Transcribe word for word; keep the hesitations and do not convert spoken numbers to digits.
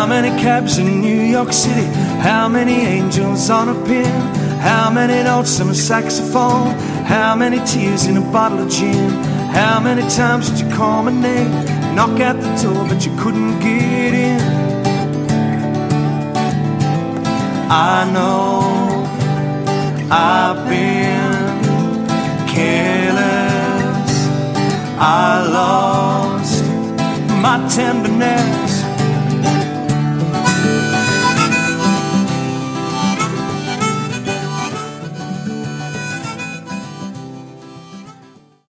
many cabs in New York City? How many angels on a pin? How many notes on a saxophone? How many tears in a bottle of gin? How many times did you call my name? Knock at the door but you couldn't get in. I know